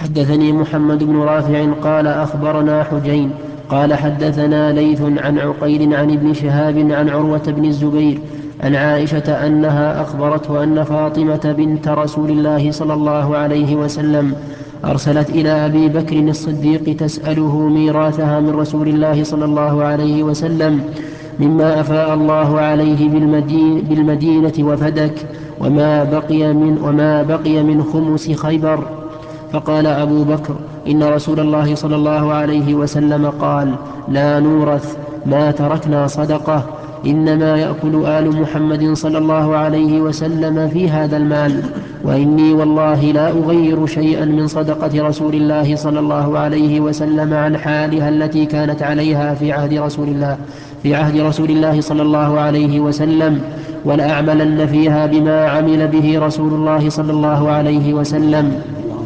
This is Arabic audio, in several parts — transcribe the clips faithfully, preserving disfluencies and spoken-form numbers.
حدثني محمد بن رافع قال أخبرنا حجين قال حدثنا ليث عن عقيل عن ابن شهاب عن عروة بن الزبير عن عائشة أنها أخبرته أن فاطمة بنت رسول الله صلى الله عليه وسلم أرسلت إلى أبي بكر الصديق تسأله ميراثها من رسول الله صلى الله عليه وسلم مما أفاء الله عليه بالمدينة وفدك وما بقي من, وما بقي من خمس خيبر. فقال أبو بكر إن رسول الله صلى الله عليه وسلم قال لا نورث ما تركنا صدقة إنما يأكل آل محمد صلى الله عليه وسلم في هذا المال وإني والله لا أغير شيئا من صدقة رسول الله صلى الله عليه وسلم عن حالها التي كانت عليها في عهد رسول الله في عهد رسول الله صلى الله عليه وسلم ولأعملن فيها بما عمل به رسول الله صلى الله عليه وسلم.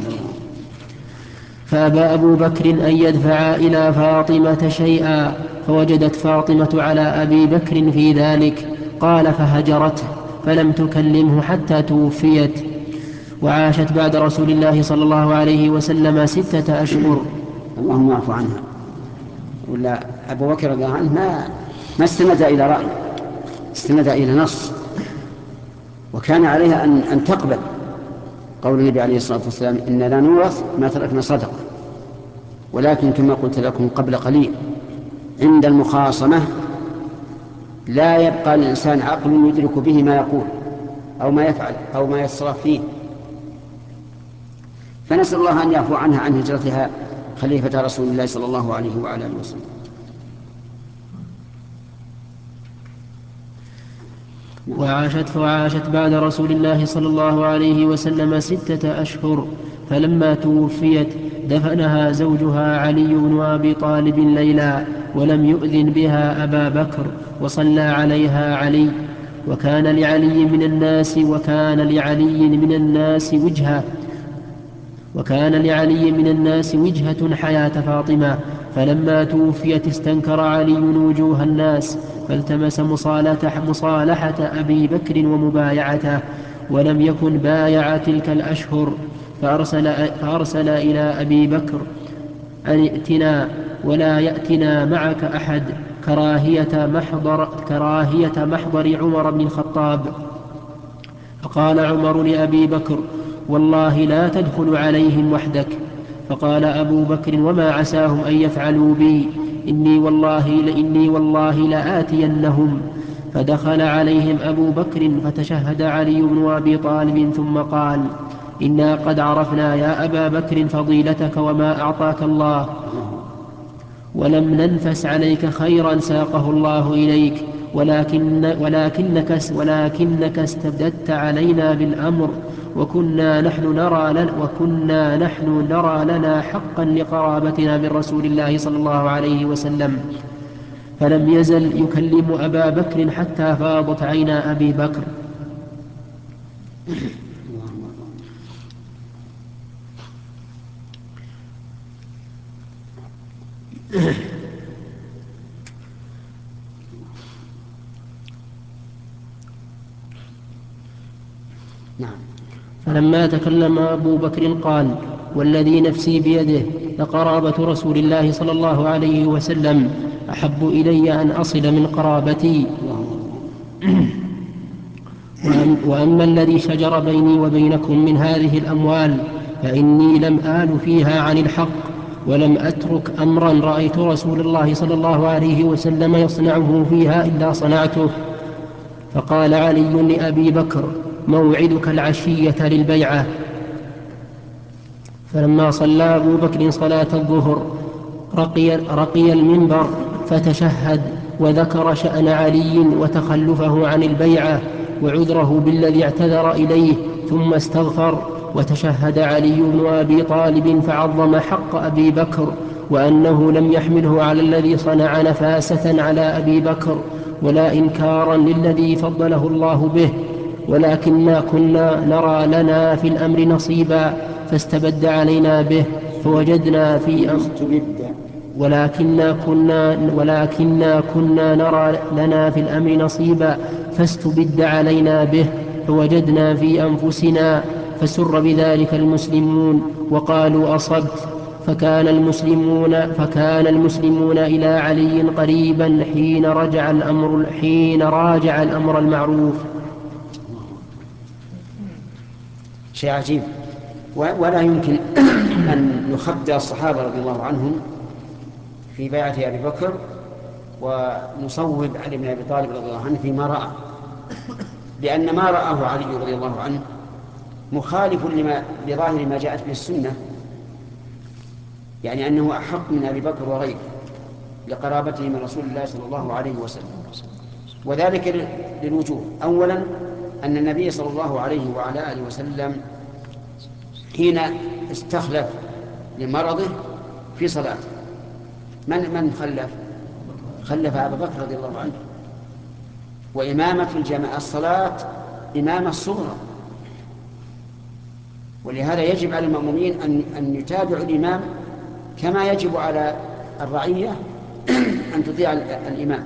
فأبى أبو بكر أن يدفع إلى فاطمة شيئا فوجدت فاطمة على أبي بكر في ذلك قال فهجرته فلم تكلمه حتى توفيت وعاشت بعد رسول الله صلى الله عليه وسلم ستة أشهر. اللهم اعف عنها. ولا أبو بكر رضي الله عنه ما, ما استند إلى رأي، استند إلى نص، وكان عليها أن, أن تقبل قول النبي عليه الصلاة والسلام إن لا نورث ما تركنا صدقة. ولكن كما قلت لكم قبل قليل عند المخاصمة لا يبقى الإنسان عقل يدرك به ما يقول أو ما يفعل أو ما يتصرف فيه، فنسأل الله أن يعفو عنها عن هجرتها خليفة رسول الله صلى الله عليه وعلى آله وسلم. وعاشت فعاشت بعد رسول الله صلى الله عليه وسلم ستة أشهر فلما توفيت دفنها زوجها علي بن أبي طالب ليلا ولم يؤذن بها أبا بكر وصلى عليها علي وكان لعلي من الناس وكان لعلي من الناس وجهة وكان لعلي من الناس وجهة حياة فاطمة. فلما توفيت استنكر علي وجوه الناس فالتمس مصالحة, مصالحة أبي بكر ومبايعته ولم يكن بايع تلك الأشهر فأرسل, فأرسل إلى أبي بكر أن ائتنا ولا يأتنا معك أحد كراهية محضر, كراهية محضر عمر بن الخطاب. فقال عمر لأبي بكر والله لا تدخل عليهم وحدك. فقال أبو بكر وما عساهم أن يفعلوا بي إني والله لإني والله لآتينهم. فدخل عليهم أبو بكر فتشهد علي بن أبي طالب ثم قال إنا قد عرفنا يا أبا بكر فضيلتك وما أعطاك الله ولم ننفس عليك خيرا ساقه الله إليك ولكن ولكنك, ولكنك استبددت علينا بالأمر وكنا نحن نرى لنا, وكنا نحن نرى لنا حقا لقرابتنا من رسول الله صلى الله عليه وسلم. فلم يزل يكلم أبا بكر حتى فاضت عينا أبي بكر. نعم. فلما تكلم أبو بكر قال والذي نفسي بيده لقرابة رسول الله صلى الله عليه وسلم أحب إلي أن أصل من قرابتي وأما الذي شجر بيني وبينكم من هذه الأموال فإني لم آل فيها عن الحق ولم أترك أمرا رأيت رسول الله صلى الله عليه وسلم يصنعه فيها إلا صنعته. فقال علي لأبي بكر موعدك العشية للبيعة. فلما صلى أبو بكر صلاة الظهر رقي, رقي المنبر فتشهد وذكر شأن علي وتخلفه عن البيعة وعذره بالذي اعتذر إليه ثم استغفر وتشهد علي بن أبي طالب فعظم حق أبي بكر وأنه لم يحمله على الذي صنع نفاسة على أبي بكر ولا إنكارا للذي فضله الله به ولكننا كنا نرى لنا في الأمر نصيبا فاستبد علينا به فوجدنا في أمر ولكننا كنا, ولكننا كنا نرى لنا في الأمر نصيبا فاستبد علينا به فوجدنا في أنفسنا فسر بذلك المسلمون وقالوا أصبت. فكان المسلمون فكان المسلمون إلى علي قريبا حين رجع الأمر حين راجع الأمر المعروف. شيء عجيب، ولا يمكن أن يخطئ الصحابة رضي الله عنهم في بيعة أبي بكر ونصوب علي بن أبي طالب رضي الله عنه فيما رأى، لأن ما رآه علي رضي الله عنه مخالف لما لظاهر ما جاءت به السنة، يعني أنه أحق من أبي بكر وغيره لقرابته من رسول الله صلى الله عليه وسلم، وذلك للوجوه. أولا أن النبي صلى الله عليه وعلى آله وسلم حين استخلف لمرضه في صلاته من من خلف خلف أبا بكر رضي الله عنه، وإمامة الجماعة الصلاة إمامة الصغرى، ولهذا يجب على المأمومين أن أن يتابعوا الإمام كما يجب على الرعية أن تطيع الإمام.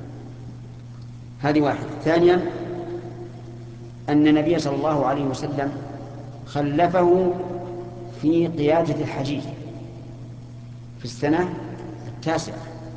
هذه واحدة. ثانيا أن النبي صلى الله عليه وسلم خلفه في قيادة الحجيج في السنة التاسعة،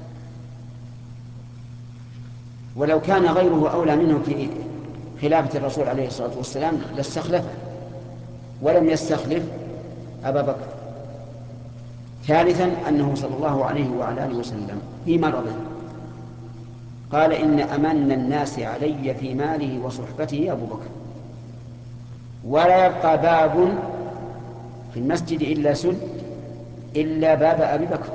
ولو كان غيره أولى منه في خلافة الرسول عليه الصلاة والسلام لاستخلفه، ولم يستخلف أبا بكر. ثالثا أنه صلى الله عليه وعلى آله وسلم في مرضه قال إن أمن الناس علي في ماله وصحبته أبو بكر، ولا يبقى باب في المسجد إلا سد إلا باب أبي بكر.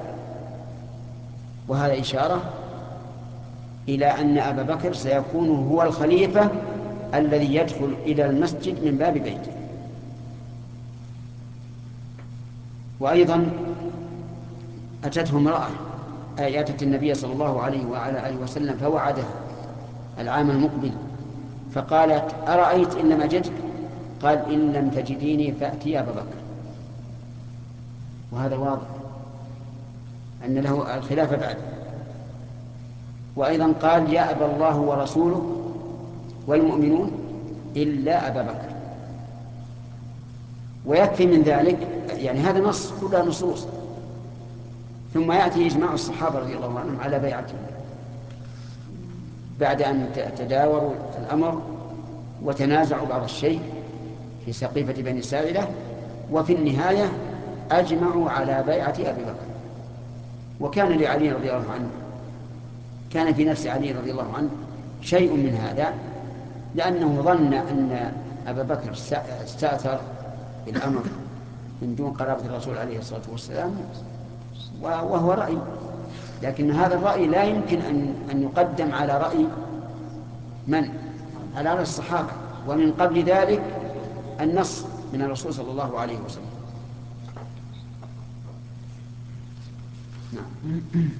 وهذا إشارة إلى أن أبا بكر سيكون هو الخليفة الذي يدخل إلى المسجد من باب بيته. وأيضا أتته امرأة أي أتت النبي صلى الله عليه وعلى آله وسلم فوعدها العام المقبل، فقالت أرأيت إن لم أجدك؟ قال إن لم تجديني فأتي أبا بكر. وهذا واضح أن له الخلافة بعد. وأيضا قال يا أبا الله ورسوله والمؤمنون إلا أبا بكر. ويكفي من ذلك، يعني هذا نص كلها نصوص، ثم يأتي إجماع الصحابة رضي الله عنهم على بيعته بعد أن تداوروا الأمر وتنازعوا بعض الشيء في سقيفة بني ساعدة، وفي النهاية أجمعوا على بيعة أبي بكر. وكان لعلي رضي الله عنه كان في نفس علي رضي الله عنه شيء من هذا، لأنه ظن أن أبا بكر استأثر بالأمر من دون قرابة الرسول عليه الصلاة والسلام، وهو رأي، لكن هذا الرأي لا يمكن أن أن يقدم على رأي من؟ على رأي الصحابة، ومن قبل ذلك النص من الرسول صلى الله عليه وسلم. نعم.